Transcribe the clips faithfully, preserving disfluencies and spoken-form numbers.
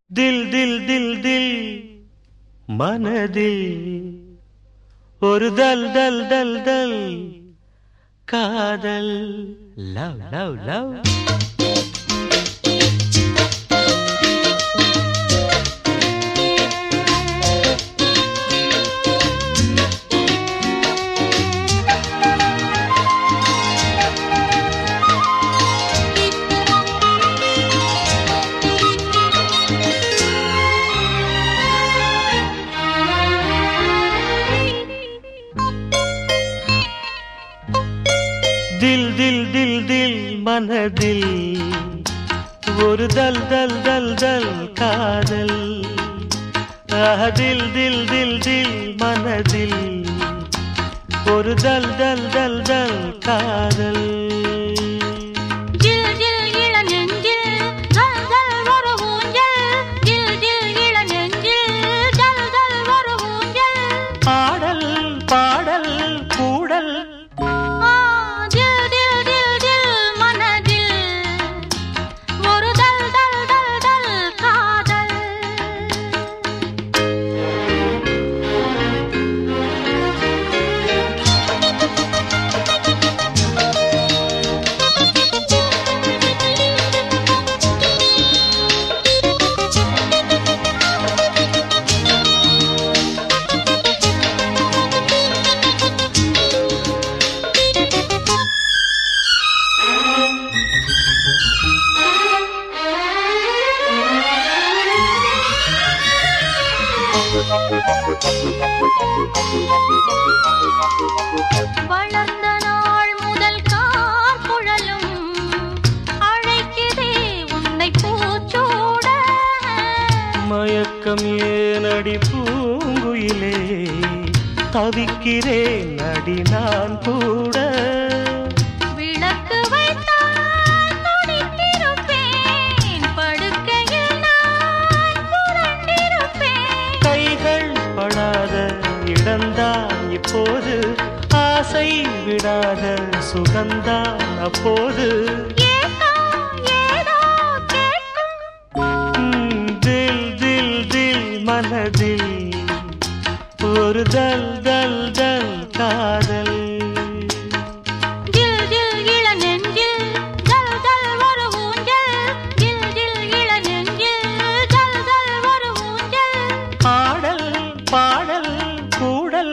தில் தில் தில் தில் மனதில் ஒரு தல் தல் தல் தல் காதல் லவ் லவ் லவ் दिल दिल दिल दिल मनदिल ஒரு दल दल दल दल காதல் ஆஹ் दिल दिल दिल दिल मनदिल ஒரு दल दल दल दल காதல் பாடல் பாடல் கூடல் வளர்ந்த நாள் முதல் கார் குழலும் அழைக்கிறே உன்னை பூச்சூட மயக்கம் ஏனடி பூங்குயிலே தவிக்கிறேன் அடி நான் கூட விளக்கு வைத்தால் துடித்திருப்பேன் படுக்கையில் நான் புரண்டிருப்பேன் கைகள் படாத இடந்தான் இப்போது ஆசை விடாத சுகந்தான் அப்போது தில் தில் தில் மனதில் ஒரு தல் தல் தல் காதல் பாடல் பாடல் கூடல்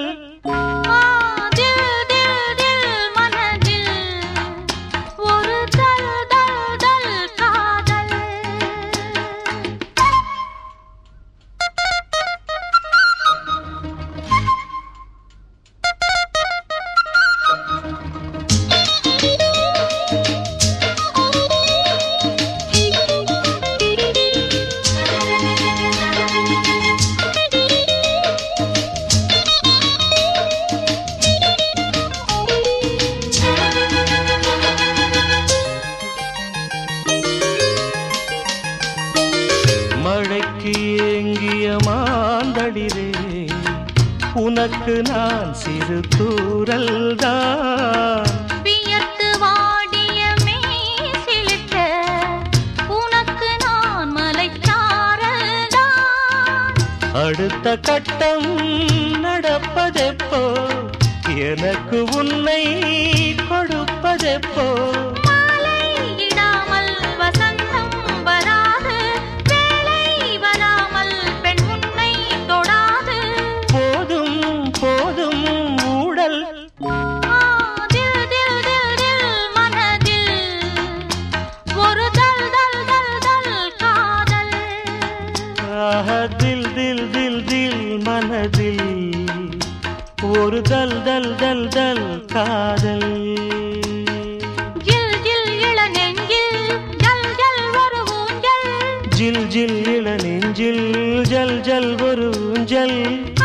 மழைக்கு ஏங்கிய மாந்தளிரே உனக்கு நான் சிறு தூரல் தான் வியர்த்து வாடிய மேசிலிட்ட உனக்கு நான் மலைச்சாரல் தான் அடுத்த கட்டம் நடப்பதெப்போ எனக்கு உன்னை கொடுப்பதெப்போ दिल दिल दिल दिल मनदिल ஒரு दल दल दल दल காதல் ஜில் ஜில் இளநெஞ்சில் ஜல் ஜல் ஒரு ஊஞ்சல் ஜில் ஜில் இளநெஞ்சில் ஜல் ஜல் ஒரு ஊஞ்சல்